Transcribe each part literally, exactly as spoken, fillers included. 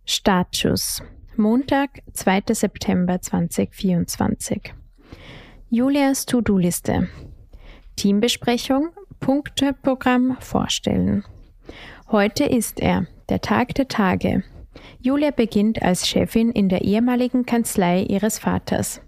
Startschuss. Montag, zweiter September zweitausendvierundzwanzig. Julias To-Do-Liste. Teambesprechung, Punkteprogramm vorstellen. Heute ist er, der Tag der Tage. Julia beginnt als Chefin in der ehemaligen Kanzlei ihres Vaters.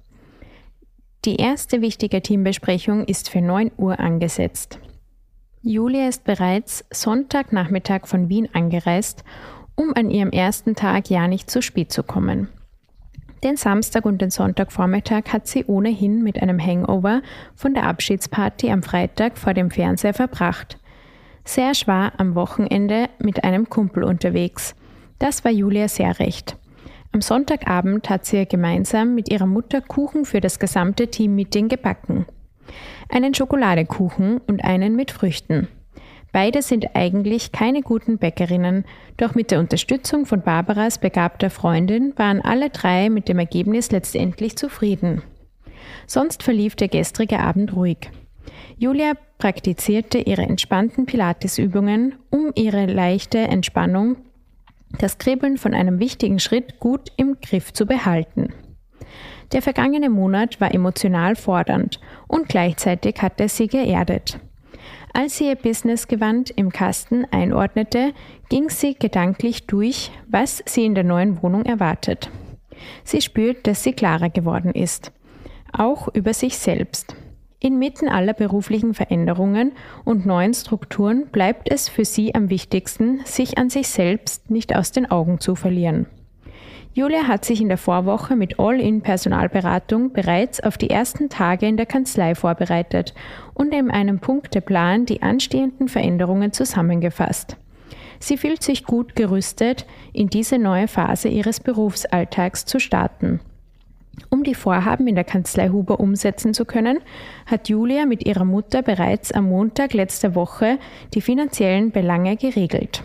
Die erste wichtige Teambesprechung ist für neun Uhr angesetzt. Julia ist bereits Sonntagnachmittag von Wien angereist, um an ihrem ersten Tag ja nicht zu spät zu kommen. Den Samstag und den Sonntagvormittag hat sie ohnehin mit einem Hangover von der Abschiedsparty am Freitag vor dem Fernseher verbracht. Serge war am Wochenende mit einem Kumpel unterwegs. Das war Julia sehr recht. Am Sonntagabend hat sie gemeinsam mit ihrer Mutter Kuchen für das gesamte Teammeeting gebacken. Einen Schokoladekuchen und einen mit Früchten. Beide sind eigentlich keine guten Bäckerinnen, doch mit der Unterstützung von Barbaras begabter Freundin waren alle drei mit dem Ergebnis letztendlich zufrieden. Sonst verlief der gestrige Abend ruhig. Julia praktizierte ihre entspannten Pilatesübungen, um ihre leichte Entspannung, das Kribbeln von einem wichtigen Schritt gut im Griff zu behalten. Der vergangene Monat war emotional fordernd und gleichzeitig hat er sie geerdet. Als sie ihr Businessgewand im Kasten einordnete, ging sie gedanklich durch, was sie in der neuen Wohnung erwartet. Sie spürt, dass sie klarer geworden ist, auch über sich selbst. Inmitten aller beruflichen Veränderungen und neuen Strukturen bleibt es für sie am wichtigsten, sich an sich selbst nicht aus den Augen zu verlieren. Julia hat sich in der Vorwoche mit All-in-Personalberatung bereits auf die ersten Tage in der Kanzlei vorbereitet und in einem Punkteplan die anstehenden Veränderungen zusammengefasst. Sie fühlt sich gut gerüstet, in diese neue Phase ihres Berufsalltags zu starten. Um die Vorhaben in der Kanzlei Huber umsetzen zu können, hat Julia mit ihrer Mutter bereits am Montag letzter Woche die finanziellen Belange geregelt.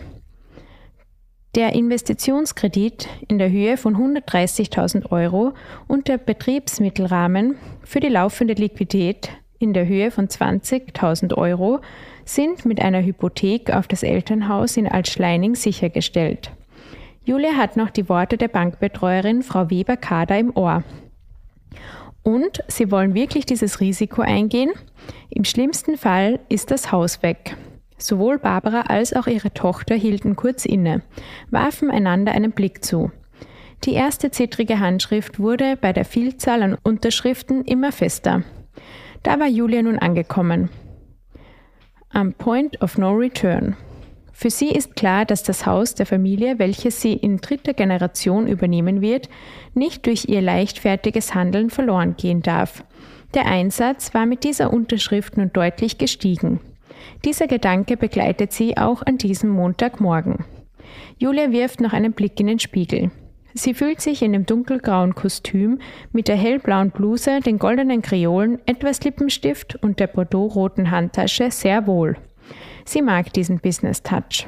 Der Investitionskredit in der Höhe von hundertdreißigtausend Euro und der Betriebsmittelrahmen für die laufende Liquidität in der Höhe von zwanzigtausend Euro sind mit einer Hypothek auf das Elternhaus in Altschleining sichergestellt. Julia hat noch die Worte der Bankbetreuerin Frau Weber-Kader im Ohr. Und sie wollen wirklich dieses Risiko eingehen? Im schlimmsten Fall ist das Haus weg. Sowohl Barbara als auch ihre Tochter hielten kurz inne, warfen einander einen Blick zu. Die erste zittrige Handschrift wurde bei der Vielzahl an Unterschriften immer fester. Da war Julia nun angekommen. Am Point of No Return. Für sie ist klar, dass das Haus der Familie, welches sie in dritter Generation übernehmen wird, nicht durch ihr leichtfertiges Handeln verloren gehen darf. Der Einsatz war mit dieser Unterschrift nun deutlich gestiegen. Dieser Gedanke begleitet sie auch an diesem Montagmorgen. Julia wirft noch einen Blick in den Spiegel. Sie fühlt sich in dem dunkelgrauen Kostüm mit der hellblauen Bluse, den goldenen Kreolen, etwas Lippenstift und der bordeauxroten Handtasche sehr wohl. Sie mag diesen Business-Touch.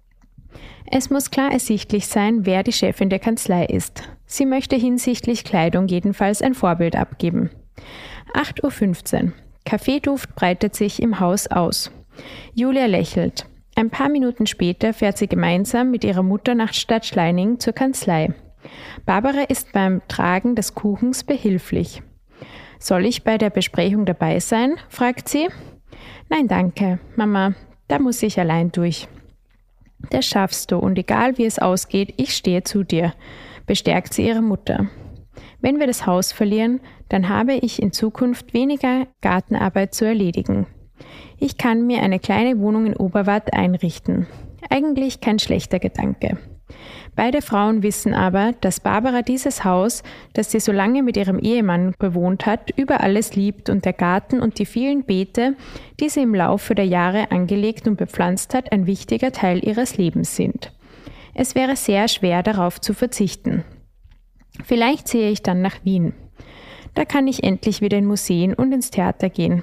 Es muss klar ersichtlich sein, wer die Chefin der Kanzlei ist. Sie möchte hinsichtlich Kleidung jedenfalls ein Vorbild abgeben. acht Uhr fünfzehn. Kaffeeduft breitet sich im Haus aus. Julia lächelt. Ein paar Minuten später fährt sie gemeinsam mit ihrer Mutter nach Stadtschleining zur Kanzlei. Barbara ist beim Tragen des Kuchens behilflich. »Soll ich bei der Besprechung dabei sein?« fragt sie. »Nein, danke, Mama, da muss ich allein durch.« »Das schaffst du und egal wie es ausgeht, ich stehe zu dir«, bestärkt sie ihre Mutter. »Wenn wir das Haus verlieren, dann habe ich in Zukunft weniger Gartenarbeit zu erledigen. Ich kann mir eine kleine Wohnung in Oberwart einrichten. Eigentlich kein schlechter Gedanke.« Beide Frauen wissen aber, dass Barbara dieses Haus, das sie so lange mit ihrem Ehemann bewohnt hat, über alles liebt und der Garten und die vielen Beete, die sie im Laufe der Jahre angelegt und bepflanzt hat, ein wichtiger Teil ihres Lebens sind. Es wäre sehr schwer, darauf zu verzichten. Vielleicht ziehe ich dann nach Wien. Da kann ich endlich wieder in Museen und ins Theater gehen.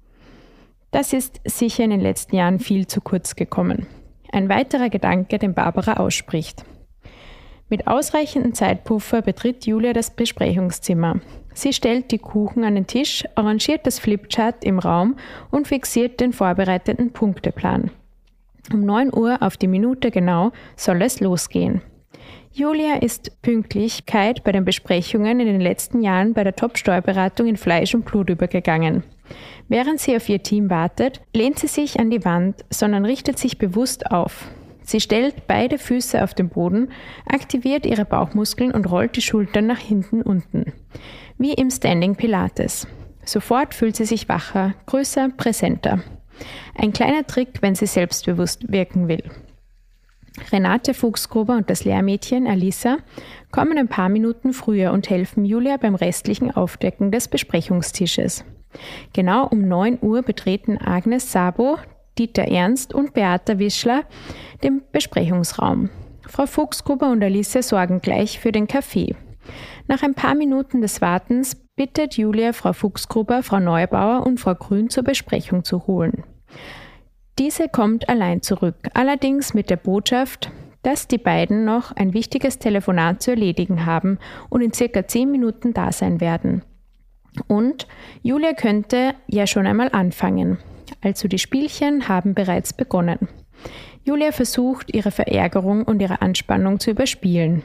Das ist sicher in den letzten Jahren viel zu kurz gekommen. Ein weiterer Gedanke, den Barbara ausspricht. Mit ausreichendem Zeitpuffer betritt Julia das Besprechungszimmer. Sie stellt die Kuchen an den Tisch, arrangiert das Flipchart im Raum und fixiert den vorbereiteten Punkteplan. Um neun Uhr auf die Minute genau soll es losgehen. Julia ist Pünktlichkeit bei den Besprechungen in den letzten Jahren bei der Top-Steuerberatung in Fleisch und Blut übergegangen. Während sie auf ihr Team wartet, lehnt sie sich an die Wand, sondern richtet sich bewusst auf. Sie stellt beide Füße auf den Boden, aktiviert ihre Bauchmuskeln und rollt die Schultern nach hinten unten. Wie im Standing Pilates. Sofort fühlt sie sich wacher, größer, präsenter. Ein kleiner Trick, wenn sie selbstbewusst wirken will. Renate Fuchsgruber und das Lehrmädchen Alisa kommen ein paar Minuten früher und helfen Julia beim restlichen Aufdecken des Besprechungstisches. Genau um neun Uhr betreten Agnes Sabo, Dieter Ernst und Beata Wischler den Besprechungsraum. Frau Fuchsgruber und Alisa sorgen gleich für den Kaffee. Nach ein paar Minuten des Wartens bittet Julia Frau Fuchsgruber, Frau Neubauer und Frau Grün zur Besprechung zu holen. Diese kommt allein zurück, allerdings mit der Botschaft, dass die beiden noch ein wichtiges Telefonat zu erledigen haben und in circa zehn Minuten da sein werden. Und Julia könnte ja schon einmal anfangen. Also die Spielchen haben bereits begonnen. Julia versucht, ihre Verärgerung und ihre Anspannung zu überspielen.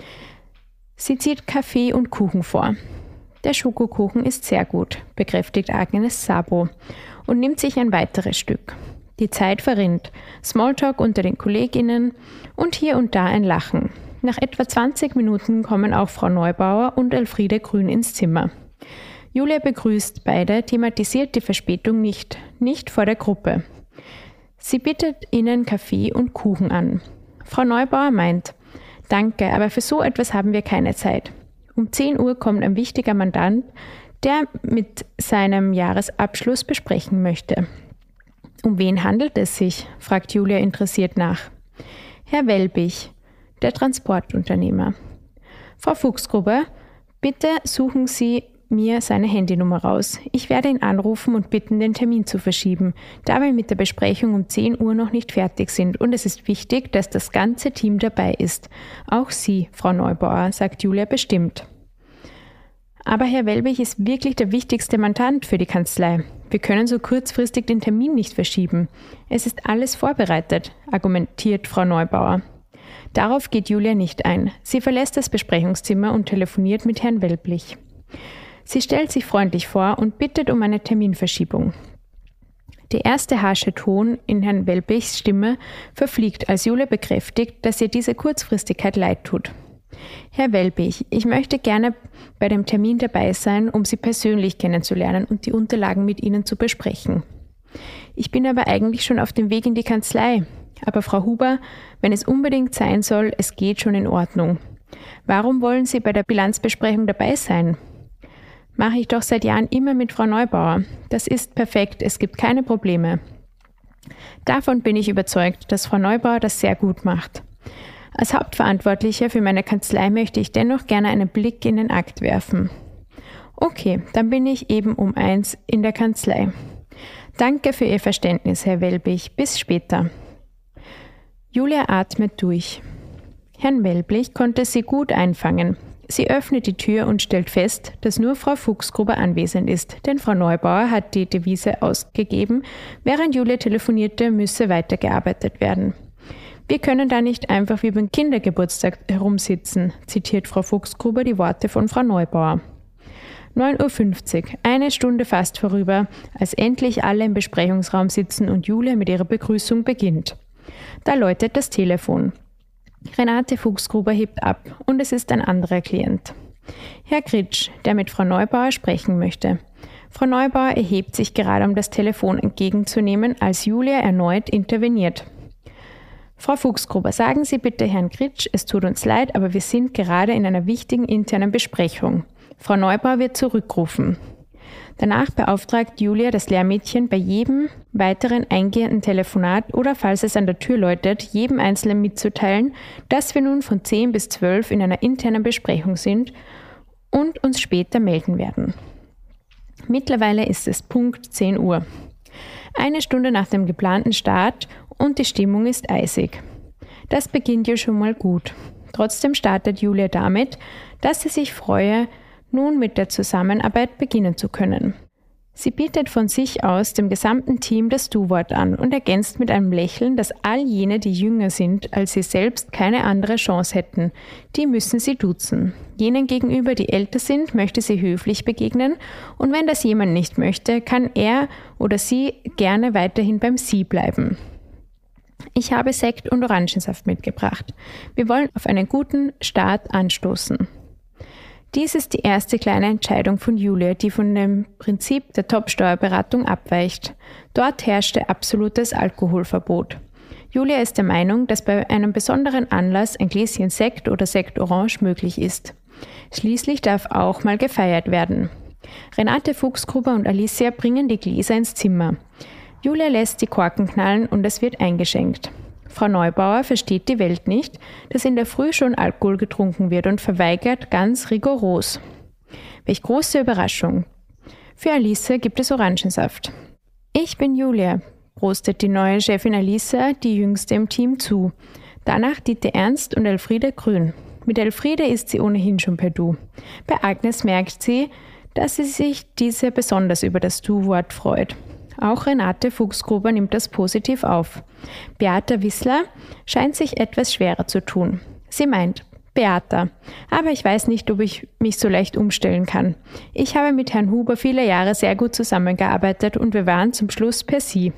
Sie zieht Kaffee und Kuchen vor. Der Schokokuchen ist sehr gut, bekräftigt Agnes Sabo und nimmt sich ein weiteres Stück. Die Zeit verrinnt, Smalltalk unter den KollegInnen und hier und da ein Lachen. Nach etwa zwanzig Minuten kommen auch Frau Neubauer und Elfriede Grün ins Zimmer. Julia begrüßt beide, thematisiert die Verspätung nicht, nicht vor der Gruppe. Sie bietet ihnen Kaffee und Kuchen an. Frau Neubauer meint, danke, aber für so etwas haben wir keine Zeit. Um zehn Uhr kommt ein wichtiger Mandant, der mit seinem Jahresabschluss besprechen möchte. Um wen handelt es sich? Fragt Julia interessiert nach. Herr Welbig, der Transportunternehmer. Frau Fuchsgruber, bitte suchen Sie mir seine Handynummer raus. Ich werde ihn anrufen und bitten, den Termin zu verschieben, da wir mit der Besprechung um zehn Uhr noch nicht fertig sind und es ist wichtig, dass das ganze Team dabei ist. Auch Sie, Frau Neubauer, sagt Julia bestimmt. Aber Herr Welbig ist wirklich der wichtigste Mandant für die Kanzlei. Wir können so kurzfristig den Termin nicht verschieben. Es ist alles vorbereitet, argumentiert Frau Neubauer. Darauf geht Julia nicht ein. Sie verlässt das Besprechungszimmer und telefoniert mit Herrn Welblich. Sie stellt sich freundlich vor und bittet um eine Terminverschiebung. Der erste harsche Ton in Herrn Welblichs Stimme verfliegt, als Julia bekräftigt, dass ihr diese Kurzfristigkeit leid tut. Herr Welbig, ich möchte gerne bei dem Termin dabei sein, um Sie persönlich kennenzulernen und die Unterlagen mit Ihnen zu besprechen. Ich bin aber eigentlich schon auf dem Weg in die Kanzlei. Aber Frau Huber, wenn es unbedingt sein soll, es geht schon in Ordnung. Warum wollen Sie bei der Bilanzbesprechung dabei sein? Mache ich doch seit Jahren immer mit Frau Neubauer. Das ist perfekt, es gibt keine Probleme. Davon bin ich überzeugt, dass Frau Neubauer das sehr gut macht. Als Hauptverantwortlicher für meine Kanzlei möchte ich dennoch gerne einen Blick in den Akt werfen. Okay, dann bin ich eben um eins in der Kanzlei. Danke für Ihr Verständnis, Herr Welblich. Bis später. Julia atmet durch. Herrn Welblich konnte sie gut einfangen. Sie öffnet die Tür und stellt fest, dass nur Frau Fuchsgruber anwesend ist, denn Frau Neubauer hat die Devise ausgegeben, während Julia telefonierte, müsse weitergearbeitet werden. Wir können da nicht einfach wie beim Kindergeburtstag herumsitzen, zitiert Frau Fuchsgruber die Worte von Frau Neubauer. neun Uhr fünfzig, eine Stunde fast vorüber, als endlich alle im Besprechungsraum sitzen und Julia mit ihrer Begrüßung beginnt. Da läutet das Telefon. Renate Fuchsgruber hebt ab und es ist ein anderer Klient. Herr Kritsch, der mit Frau Neubauer sprechen möchte. Frau Neubauer erhebt sich gerade, um das Telefon entgegenzunehmen, als Julia erneut interveniert. Frau Fuchsgruber, sagen Sie bitte Herrn Kritsch, es tut uns leid, aber wir sind gerade in einer wichtigen internen Besprechung. Frau Neubauer wird zurückrufen. Danach beauftragt Julia das Lehrmädchen bei jedem weiteren eingehenden Telefonat oder, falls es an der Tür läutet, jedem Einzelnen mitzuteilen, dass wir nun von zehn bis zwölf in einer internen Besprechung sind und uns später melden werden. Mittlerweile ist es Punkt zehn Uhr. Eine Stunde nach dem geplanten Start und die Stimmung ist eisig. Das beginnt ja schon mal gut. Trotzdem startet Julia damit, dass sie sich freue, nun mit der Zusammenarbeit beginnen zu können. Sie bietet von sich aus dem gesamten Team das Du-Wort an und ergänzt mit einem Lächeln, dass all jene, die jünger sind als sie selbst, keine andere Chance hätten. Die müssen sie duzen. Jenen gegenüber, die älter sind, möchte sie höflich begegnen und wenn das jemand nicht möchte, kann er oder sie gerne weiterhin beim Sie bleiben. Ich habe Sekt und Orangensaft mitgebracht. Wir wollen auf einen guten Start anstoßen. Dies ist die erste kleine Entscheidung von Julia, die von dem Prinzip der Top-Steuerberatung abweicht. Dort herrschte absolutes Alkoholverbot. Julia ist der Meinung, dass bei einem besonderen Anlass ein Gläschen Sekt oder Sekt Orange möglich ist. Schließlich darf auch mal gefeiert werden. Renate Fuchsgruber und Alicia bringen die Gläser ins Zimmer. Julia lässt die Korken knallen und es wird eingeschenkt. Frau Neubauer versteht die Welt nicht, dass in der Früh schon Alkohol getrunken wird und verweigert ganz rigoros. Welch große Überraschung. Für Alice gibt es Orangensaft. Ich bin Julia, prostet die neue Chefin Alice, die jüngste im Team, zu. Danach Dieter Ernst und Elfriede Grün. Mit Elfriede ist sie ohnehin schon per Du. Bei Agnes merkt sie, dass sie sich diese besonders über das Du-Wort freut. Auch Renate Fuchsgruber nimmt das positiv auf. Beata Wissler scheint sich etwas schwerer zu tun. Sie meint, Beata, aber ich weiß nicht, ob ich mich so leicht umstellen kann. Ich habe mit Herrn Huber viele Jahre sehr gut zusammengearbeitet und wir waren zum Schluss per Sie.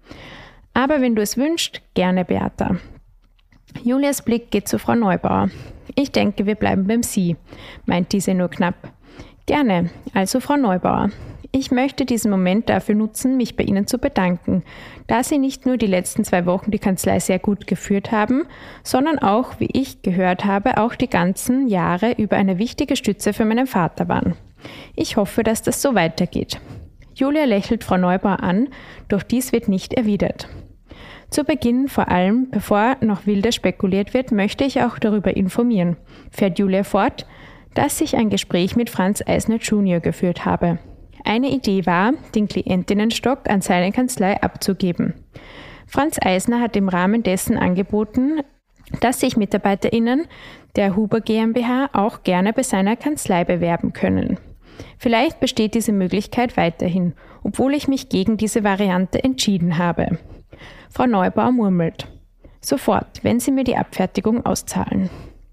Aber wenn du es wünschst, gerne Beata. Julias Blick geht zu Frau Neubauer. Ich denke, wir bleiben beim Sie, meint diese nur knapp. Gerne, also Frau Neubauer. Ich möchte diesen Moment dafür nutzen, mich bei Ihnen zu bedanken, da Sie nicht nur die letzten zwei Wochen die Kanzlei sehr gut geführt haben, sondern auch, wie ich gehört habe, auch die ganzen Jahre über eine wichtige Stütze für meinen Vater waren. Ich hoffe, dass das so weitergeht. Julia lächelt Frau Neubauer an, doch dies wird nicht erwidert. Zu Beginn, vor allem, bevor noch wilder spekuliert wird, möchte ich auch darüber informieren, fährt Julia fort, dass ich ein Gespräch mit Franz Eisner Junior geführt habe. Eine Idee war, den Klientinnenstock an seine Kanzlei abzugeben. Franz Eisner hat im Rahmen dessen angeboten, dass sich MitarbeiterInnen der Huber GmbH auch gerne bei seiner Kanzlei bewerben können. Vielleicht besteht diese Möglichkeit weiterhin, obwohl ich mich gegen diese Variante entschieden habe. Frau Neubauer murmelt. Sofort, wenn Sie mir die Abfertigung auszahlen.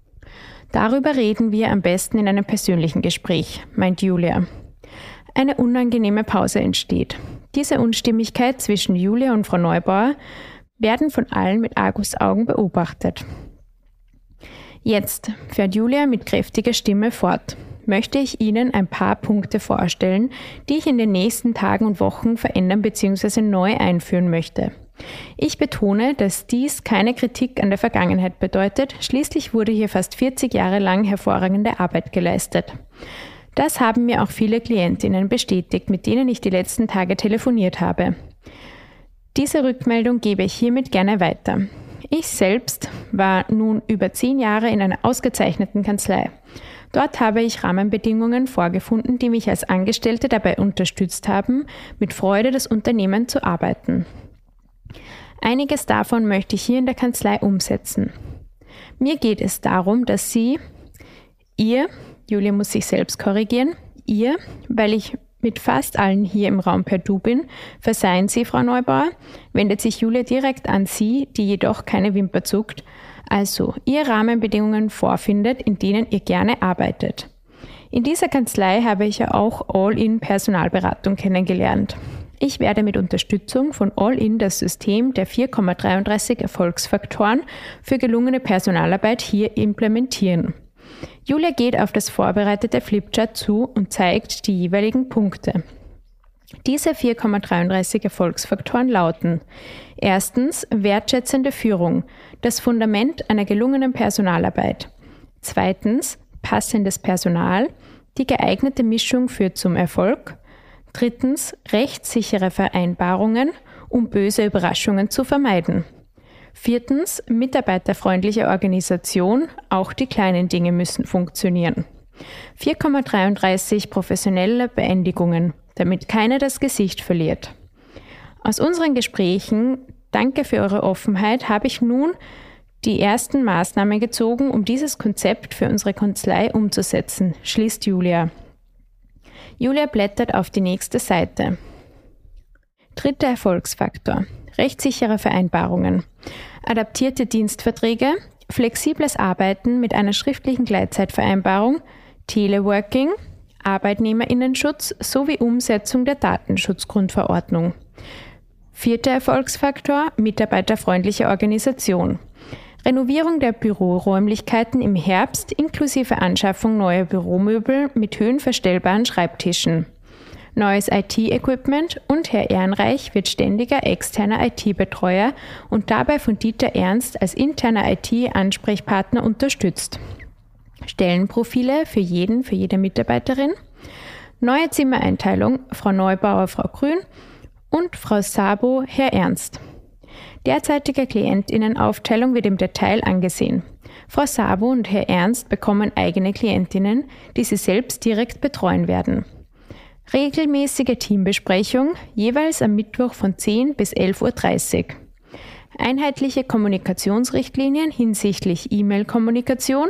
Darüber reden wir am besten in einem persönlichen Gespräch, meint Julia. Eine unangenehme Pause entsteht. Diese Unstimmigkeit zwischen Julia und Frau Neubauer werden von allen mit Argusaugen beobachtet. Jetzt, fährt Julia mit kräftiger Stimme fort, möchte ich Ihnen ein paar Punkte vorstellen, die ich in den nächsten Tagen und Wochen verändern bzw. neu einführen möchte. Ich betone, dass dies keine Kritik an der Vergangenheit bedeutet, schließlich wurde hier fast vierzig Jahre lang hervorragende Arbeit geleistet. Das haben mir auch viele Klientinnen bestätigt, mit denen ich die letzten Tage telefoniert habe. Diese Rückmeldung gebe ich hiermit gerne weiter. Ich selbst war nun über zehn Jahre in einer ausgezeichneten Kanzlei. Dort habe ich Rahmenbedingungen vorgefunden, die mich als Angestellte dabei unterstützt haben, mit Freude das Unternehmen zu arbeiten. Einiges davon möchte ich hier in der Kanzlei umsetzen. Mir geht es darum, dass Sie, ihr, Julia muss sich selbst korrigieren, ihr, weil ich mit fast allen hier im Raum per Du bin, verzeihen Sie, Frau Neubauer, wendet sich Julia direkt an Sie, die jedoch keine Wimper zuckt, also ihr Rahmenbedingungen vorfindet, in denen ihr gerne arbeitet. In dieser Kanzlei habe ich ja auch All-in-Personalberatung kennengelernt. Ich werde mit Unterstützung von All-in das System der vier Komma dreiunddreißig Erfolgsfaktoren für gelungene Personalarbeit hier implementieren. Julia geht auf das vorbereitete Flipchart zu und zeigt die jeweiligen Punkte. Diese vier Komma dreiunddreißig Erfolgsfaktoren lauten: Erstens wertschätzende Führung, das Fundament einer gelungenen Personalarbeit. Zweitens passendes Personal, die geeignete Mischung führt zum Erfolg. Drittens rechtssichere Vereinbarungen, um böse Überraschungen zu vermeiden. Viertens mitarbeiterfreundliche Organisation, auch die kleinen Dinge müssen funktionieren. vier Komma dreiunddreißig professionelle Beendigungen, damit keiner das Gesicht verliert. Aus unseren Gesprächen, danke für eure Offenheit, habe ich nun die ersten Maßnahmen gezogen, um dieses Konzept für unsere Kanzlei umzusetzen, schließt Julia. Julia blättert auf die nächste Seite. Dritter Erfolgsfaktor: rechtssichere Vereinbarungen, adaptierte Dienstverträge, flexibles Arbeiten mit einer schriftlichen Gleitzeitvereinbarung, Teleworking, Arbeitnehmerinnenschutz sowie Umsetzung der Datenschutzgrundverordnung. Vierter Erfolgsfaktor: mitarbeiterfreundliche Organisation. Renovierung der Büroräumlichkeiten im Herbst inklusive Anschaffung neuer Büromöbel mit höhenverstellbaren Schreibtischen. Neues I T-Equipment und Herr Ehrenreich wird ständiger externer I T-Betreuer und dabei von Dieter Ernst als interner I T-Ansprechpartner unterstützt. Stellenprofile für jeden, für jede Mitarbeiterin. Neue Zimmereinteilung: Frau Neubauer, Frau Grün und Frau Sabo, Herr Ernst. Derzeitige KlientInnenaufteilung wird im Detail angesehen. Frau Sabo und Herr Ernst bekommen eigene Klientinnen, die sie selbst direkt betreuen werden. Regelmäßige Teambesprechung, jeweils am Mittwoch von zehn bis elf Uhr dreißig. Einheitliche Kommunikationsrichtlinien hinsichtlich E-Mail-Kommunikation.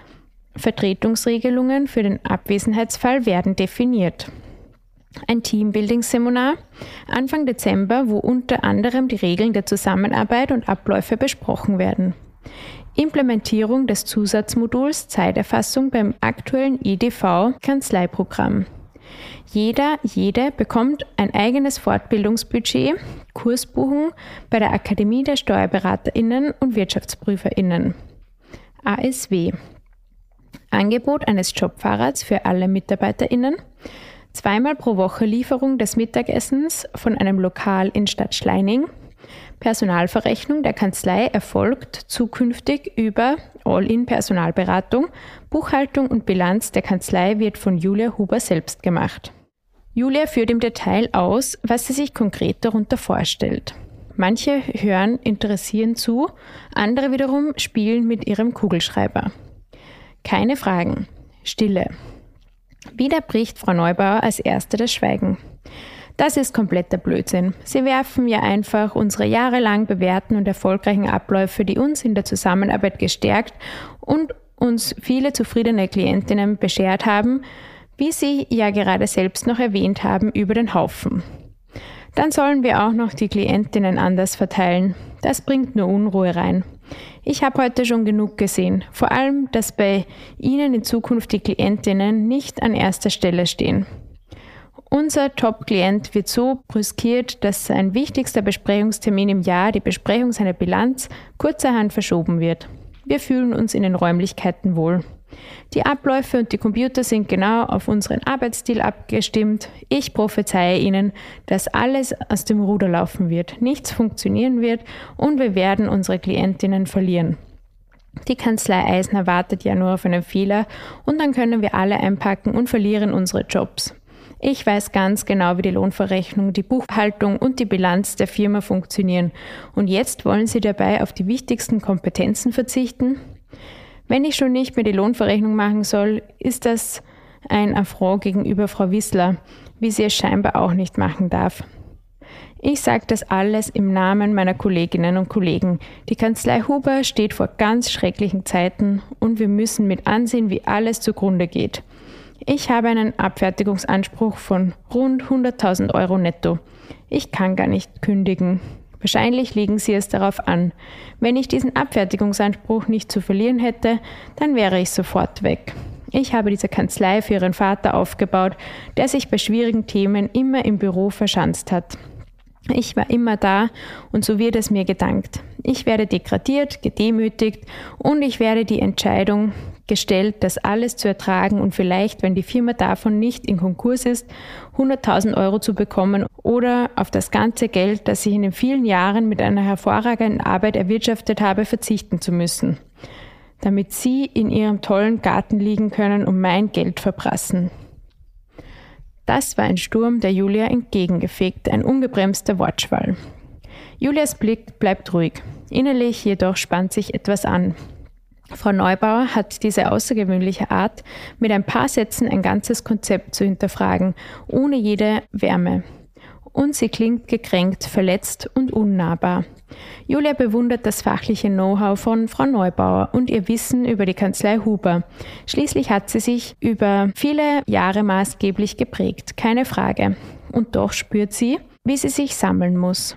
Vertretungsregelungen für den Abwesenheitsfall werden definiert. Ein Teambuilding-Seminar Anfang Dezember, wo unter anderem die Regeln der Zusammenarbeit und Abläufe besprochen werden. Implementierung des Zusatzmoduls Zeiterfassung beim aktuellen E D V-Kanzleiprogramm. Jeder, jede bekommt ein eigenes Fortbildungsbudget, Kursbuchung bei der Akademie der SteuerberaterInnen und WirtschaftsprüferInnen. A S W. Angebot eines Jobfahrrads für alle MitarbeiterInnen. Zweimal pro Woche Lieferung des Mittagessens von einem Lokal in Stadt Schleining. Personalverrechnung der Kanzlei erfolgt zukünftig über All-in-Personalberatung. Buchhaltung und Bilanz der Kanzlei wird von Julia Huber selbst gemacht. Julia führt im Detail aus, was sie sich konkret darunter vorstellt. Manche hören interessiert zu, andere wiederum spielen mit ihrem Kugelschreiber. Keine Fragen. Stille. Wieder bricht Frau Neubauer als Erste das Schweigen. Das ist kompletter Blödsinn. Sie werfen ja einfach unsere jahrelang bewährten und erfolgreichen Abläufe, die uns in der Zusammenarbeit gestärkt und uns viele zufriedene Klientinnen beschert haben, wie Sie ja gerade selbst noch erwähnt haben, über den Haufen. Dann sollen wir auch noch die Klientinnen anders verteilen. Das bringt nur Unruhe rein. Ich habe heute schon genug gesehen, vor allem, dass bei Ihnen in Zukunft die Klientinnen nicht an erster Stelle stehen. Unser Top-Klient wird so brüskiert, dass sein wichtigster Besprechungstermin im Jahr, die Besprechung seiner Bilanz, kurzerhand verschoben wird. Wir fühlen uns in den Räumlichkeiten wohl. Die Abläufe und die Computer sind genau auf unseren Arbeitsstil abgestimmt. Ich prophezeie Ihnen, dass alles aus dem Ruder laufen wird, nichts funktionieren wird und wir werden unsere Klientinnen verlieren. Die Kanzlei Eisner wartet ja nur auf einen Fehler und dann können wir alle einpacken und verlieren unsere Jobs. Ich weiß ganz genau, wie die Lohnverrechnung, die Buchhaltung und die Bilanz der Firma funktionieren. Und jetzt wollen Sie dabei auf die wichtigsten Kompetenzen verzichten? Wenn ich schon nicht mehr die Lohnverrechnung machen soll, ist das ein Affront gegenüber Frau Wissler, wie sie es scheinbar auch nicht machen darf. Ich sage das alles im Namen meiner Kolleginnen und Kollegen. Die Kanzlei Huber steht vor ganz schrecklichen Zeiten und wir müssen mit ansehen, wie alles zugrunde geht. Ich habe einen Abfertigungsanspruch von rund hunderttausend Euro netto. Ich kann gar nicht kündigen. Wahrscheinlich legen Sie es darauf an. Wenn ich diesen Abfertigungsanspruch nicht zu verlieren hätte, dann wäre ich sofort weg. Ich habe diese Kanzlei für Ihren Vater aufgebaut, der sich bei schwierigen Themen immer im Büro verschanzt hat. Ich war immer da und so wird es mir gedankt. Ich werde degradiert, gedemütigt und ich werde die Entscheidung gestellt, das alles zu ertragen und vielleicht, wenn die Firma davon nicht in Konkurs ist, hunderttausend Euro zu bekommen oder auf das ganze Geld, das ich in den vielen Jahren mit einer hervorragenden Arbeit erwirtschaftet habe, verzichten zu müssen, damit Sie in Ihrem tollen Garten liegen können und mein Geld verprassen. Das war ein Sturm, der Julia entgegengefegt, ein ungebremster Wortschwall. Julias Blick bleibt ruhig, innerlich jedoch spannt sich etwas an. Frau Neubauer hat diese außergewöhnliche Art, mit ein paar Sätzen ein ganzes Konzept zu hinterfragen, ohne jede Wärme. und sie klingt gekränkt, verletzt und unnahbar. Julia bewundert das fachliche Know-how von Frau Neubauer und ihr Wissen über die Kanzlei Huber. Schließlich hat sie sich über viele Jahre maßgeblich geprägt, keine Frage. Und doch spürt sie, wie sie sich sammeln muss.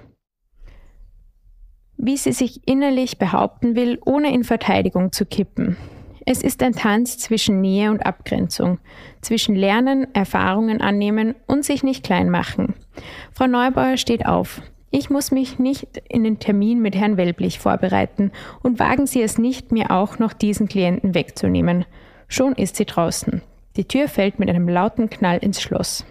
Wie sie sich innerlich behaupten will, ohne in Verteidigung zu kippen. Es ist ein Tanz zwischen Nähe und Abgrenzung, zwischen Lernen, Erfahrungen annehmen und sich nicht klein machen. Frau Neubauer steht auf. Ich muss mich nicht in den Termin mit Herrn Welblich vorbereiten und wagen Sie es nicht, mir auch noch diesen Klienten wegzunehmen. Schon ist sie draußen. Die Tür fällt mit einem lauten Knall ins Schloss.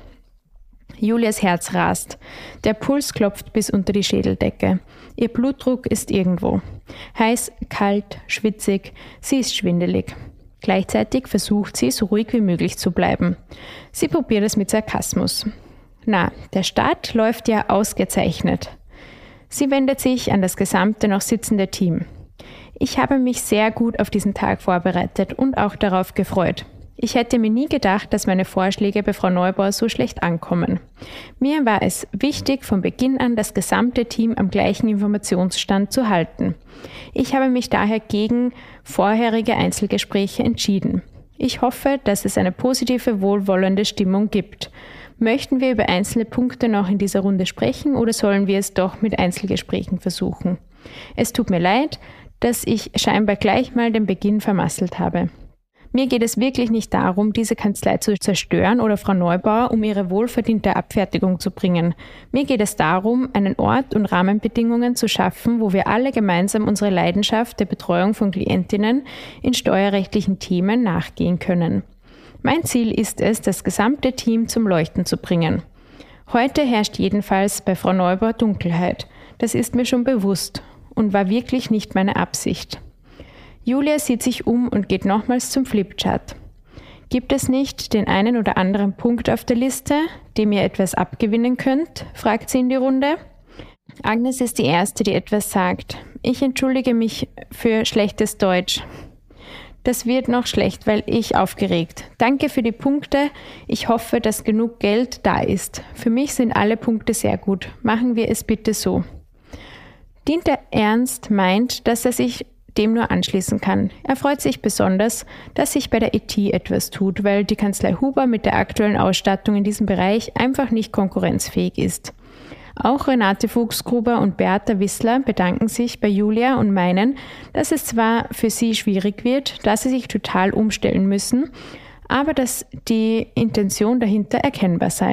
Julias Herz rast. Der Puls klopft bis unter die Schädeldecke. Ihr Blutdruck ist irgendwo. Heiß, kalt, schwitzig, sie ist schwindelig. Gleichzeitig versucht sie, so ruhig wie möglich zu bleiben. Sie probiert es mit Sarkasmus. Na, der Start läuft ja ausgezeichnet. Sie wendet sich an das gesamte noch sitzende Team. Ich habe mich sehr gut auf diesen Tag vorbereitet und auch darauf gefreut. Ich hätte mir nie gedacht, dass meine Vorschläge bei Frau Neubauer so schlecht ankommen. Mir war es wichtig, von Beginn an das gesamte Team am gleichen Informationsstand zu halten. Ich habe mich daher gegen vorherige Einzelgespräche entschieden. Ich hoffe, dass es eine positive, wohlwollende Stimmung gibt. Möchten wir über einzelne Punkte noch in dieser Runde sprechen oder sollen wir es doch mit Einzelgesprächen versuchen? Es tut mir leid, dass ich scheinbar gleich mal den Beginn vermasselt habe. Mir geht es wirklich nicht darum, diese Kanzlei zu zerstören oder Frau Neubauer um ihre wohlverdiente Abfertigung zu bringen. Mir geht es darum, einen Ort und Rahmenbedingungen zu schaffen, wo wir alle gemeinsam unsere Leidenschaft der Betreuung von Klientinnen in steuerrechtlichen Themen nachgehen können. Mein Ziel ist es, das gesamte Team zum Leuchten zu bringen. Heute herrscht jedenfalls bei Frau Neubauer Dunkelheit. Das ist mir schon bewusst und war wirklich nicht meine Absicht. Julia sieht sich um und geht nochmals zum Flipchart. Gibt es nicht den einen oder anderen Punkt auf der Liste, dem ihr etwas abgewinnen könnt? Fragt sie in die Runde. Agnes ist die Erste, die etwas sagt. Ich entschuldige mich für schlechtes Deutsch. Das wird noch schlecht, weil ich aufgeregt. Danke für die Punkte. Ich hoffe, dass genug Geld da ist. Für mich sind alle Punkte sehr gut. Machen wir es bitte so. Dieter Ernst meint, dass er sich dem nur anschließen kann. Er freut sich besonders, dass sich bei der I T etwas tut, weil die Kanzlei Huber mit der aktuellen Ausstattung in diesem Bereich einfach nicht konkurrenzfähig ist. Auch Renate Fuchsgruber und Bertha Wissler bedanken sich bei Julia und meinen, dass es zwar für sie schwierig wird, dass sie sich total umstellen müssen, aber dass die Intention dahinter erkennbar sei.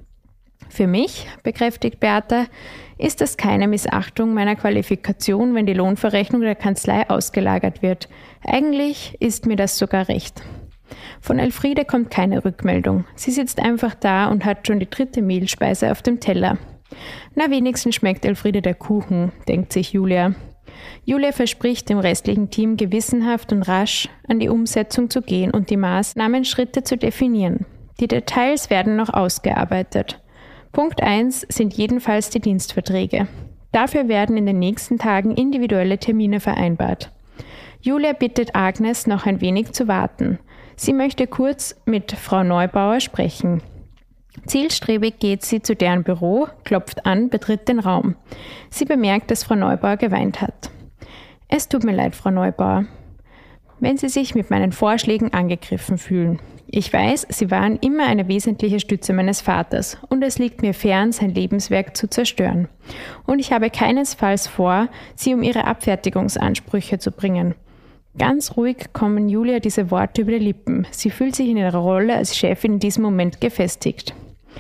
Für mich, bekräftigt Bertha, ist das keine Missachtung meiner Qualifikation, wenn die Lohnverrechnung der Kanzlei ausgelagert wird. Eigentlich ist mir das sogar recht. Von Elfriede kommt keine Rückmeldung. Sie sitzt einfach da und hat schon die dritte Mehlspeise auf dem Teller. Na, wenigstens schmeckt Elfriede der Kuchen, denkt sich Julia. Julia verspricht dem restlichen Team gewissenhaft und rasch an die Umsetzung zu gehen und die Maßnahmenschritte zu definieren. Die Details werden noch ausgearbeitet. Punkt eins sind jedenfalls die Dienstverträge. Dafür werden in den nächsten Tagen individuelle Termine vereinbart. Julia bittet Agnes, noch ein wenig zu warten. Sie möchte kurz mit Frau Neubauer sprechen. Zielstrebig geht sie zu deren Büro, klopft an, betritt den Raum. Sie bemerkt, dass Frau Neubauer geweint hat. Es tut mir leid, Frau Neubauer, wenn Sie sich mit meinen Vorschlägen angegriffen fühlen. Ich weiß, Sie waren immer eine wesentliche Stütze meines Vaters und es liegt mir fern, sein Lebenswerk zu zerstören. Und ich habe keinesfalls vor, Sie um Ihre Abfertigungsansprüche zu bringen. Ganz ruhig kommen Julia diese Worte über die Lippen. Sie fühlt sich in ihrer Rolle als Chefin in diesem Moment gefestigt.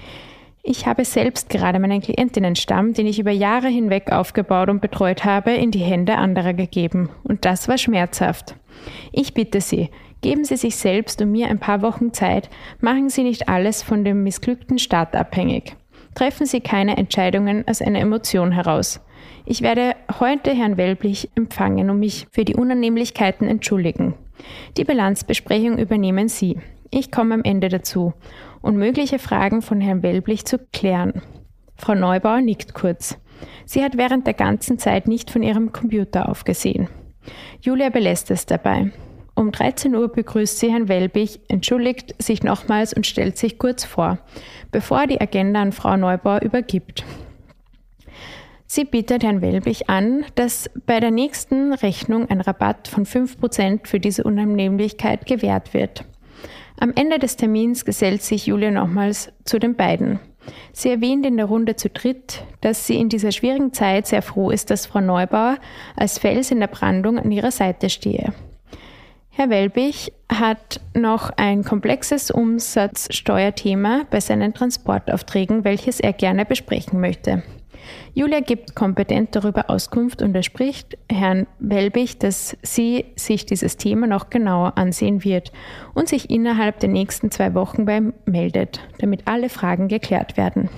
Ich habe selbst gerade meinen Klientinnenstamm, den ich über Jahre hinweg aufgebaut und betreut habe, in die Hände anderer gegeben. Und das war schmerzhaft. Ich bitte Sie, geben Sie sich selbst und mir ein paar Wochen Zeit, machen Sie nicht alles von dem missglückten Start abhängig. Treffen Sie keine Entscheidungen aus einer Emotion heraus. Ich werde heute Herrn Welblich empfangen und mich für die Unannehmlichkeiten entschuldigen. Die Bilanzbesprechung übernehmen Sie. Ich komme am Ende dazu, um mögliche Fragen von Herrn Welblich zu klären. Frau Neubauer nickt kurz. Sie hat während der ganzen Zeit nicht von ihrem Computer aufgesehen. Julia belässt es dabei. Um dreizehn Uhr begrüßt sie Herrn Welbig, entschuldigt sich nochmals und stellt sich kurz vor, bevor er die Agenda an Frau Neubauer übergibt. Sie bietet Herrn Welbig an, dass bei der nächsten Rechnung ein Rabatt von fünf Prozent für diese Unannehmlichkeit gewährt wird. Am Ende des Termins gesellt sich Julia nochmals zu den beiden. Sie erwähnt in der Runde zu dritt, dass sie in dieser schwierigen Zeit sehr froh ist, dass Frau Neubauer als Fels in der Brandung an ihrer Seite stehe. Herr Welbig hat noch ein komplexes Umsatzsteuerthema bei seinen Transportaufträgen, welches er gerne besprechen möchte. Julia gibt kompetent darüber Auskunft und verspricht Herrn Welbig, dass sie sich dieses Thema noch genauer ansehen wird und sich innerhalb der nächsten zwei Wochen bei ihm meldet, damit alle Fragen geklärt werden.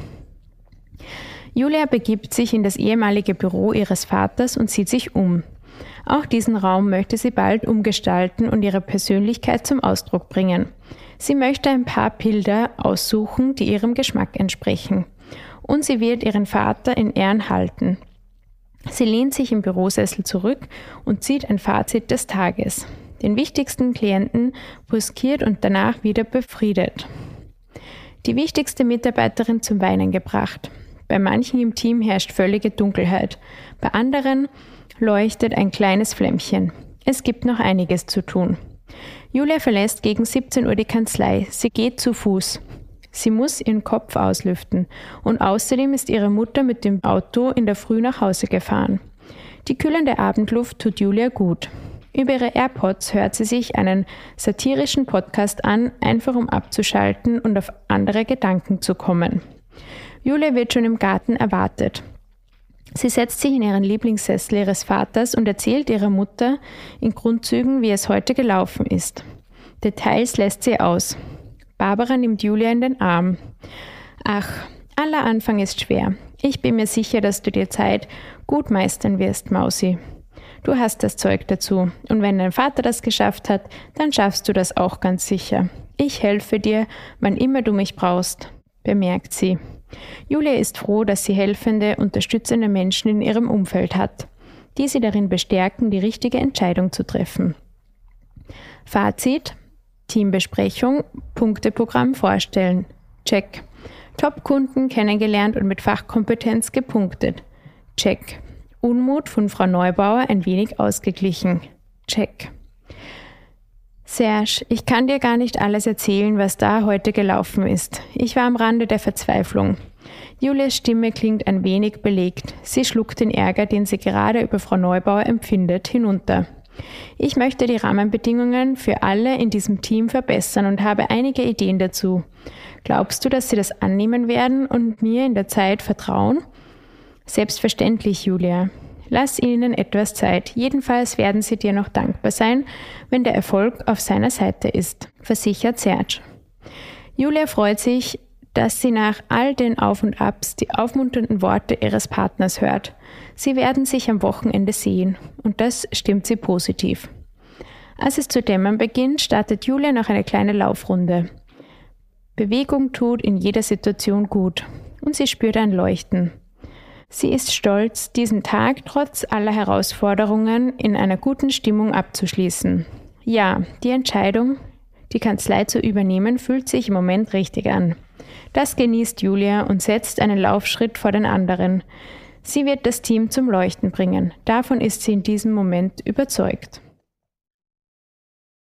Julia begibt sich in das ehemalige Büro ihres Vaters und sieht sich um. Auch diesen Raum möchte sie bald umgestalten und ihre Persönlichkeit zum Ausdruck bringen. Sie möchte ein paar Bilder aussuchen, die ihrem Geschmack entsprechen. Und sie wird ihren Vater in Ehren halten. Sie lehnt sich im Bürosessel zurück und zieht ein Fazit des Tages. Den wichtigsten Klienten brüskiert und danach wieder befriedet. Die wichtigste Mitarbeiterin zum Weinen gebracht. Bei manchen im Team herrscht völlige Dunkelheit. Bei anderen leuchtet ein kleines Flämmchen. Es gibt noch einiges zu tun. Julia verlässt gegen siebzehn Uhr die Kanzlei. Sie geht zu Fuß. Sie muss ihren Kopf auslüften und außerdem ist ihre Mutter mit dem Auto in der Früh nach Hause gefahren. Die kühlende Abendluft tut Julia gut. Über ihre AirPods hört sie sich einen satirischen Podcast an, einfach um abzuschalten und auf andere Gedanken zu kommen. Julia wird schon im Garten erwartet. Sie setzt sich in ihren Lieblingssessel ihres Vaters und erzählt ihrer Mutter in Grundzügen, wie es heute gelaufen ist. Details lässt sie aus. Barbara nimmt Julia in den Arm. Ach, aller Anfang ist schwer. Ich bin mir sicher, dass du dir Zeit gut meistern wirst, Mausi. Du hast das Zeug dazu. Und wenn dein Vater das geschafft hat, dann schaffst du das auch ganz sicher. Ich helfe dir, wann immer du mich brauchst, bemerkt sie. Julia ist froh, dass sie helfende, unterstützende Menschen in ihrem Umfeld hat, die sie darin bestärken, die richtige Entscheidung zu treffen. Fazit: Teambesprechung, Punkteprogramm vorstellen. Check. Top-Kunden kennengelernt und mit Fachkompetenz gepunktet. Check. Unmut von Frau Neubauer ein wenig ausgeglichen. Check. Serge, ich kann dir gar nicht alles erzählen, was da heute gelaufen ist. Ich war am Rande der Verzweiflung. Julias Stimme klingt ein wenig belegt. Sie schluckt den Ärger, den sie gerade über Frau Neubauer empfindet, hinunter. Ich möchte die Rahmenbedingungen für alle in diesem Team verbessern und habe einige Ideen dazu. Glaubst du, dass sie das annehmen werden und mir in der Zeit vertrauen? Selbstverständlich, Julia. Lass ihnen etwas Zeit. Jedenfalls werden sie dir noch dankbar sein, wenn der Erfolg auf seiner Seite ist, versichert Serge. Julia freut sich, dass sie nach all den Auf und Abs die aufmunternden Worte ihres Partners hört. Sie werden sich am Wochenende sehen und das stimmt sie positiv. Als es zu dämmern beginnt, startet Julia noch eine kleine Laufrunde. Bewegung tut in jeder Situation gut und sie spürt ein Leuchten. Sie ist stolz, diesen Tag trotz aller Herausforderungen in einer guten Stimmung abzuschließen. Ja, die Entscheidung, die Kanzlei zu übernehmen, fühlt sich im Moment richtig an. Das genießt Julia und setzt einen Laufschritt vor den anderen. Sie wird das Team zum Leuchten bringen. Davon ist sie in diesem Moment überzeugt.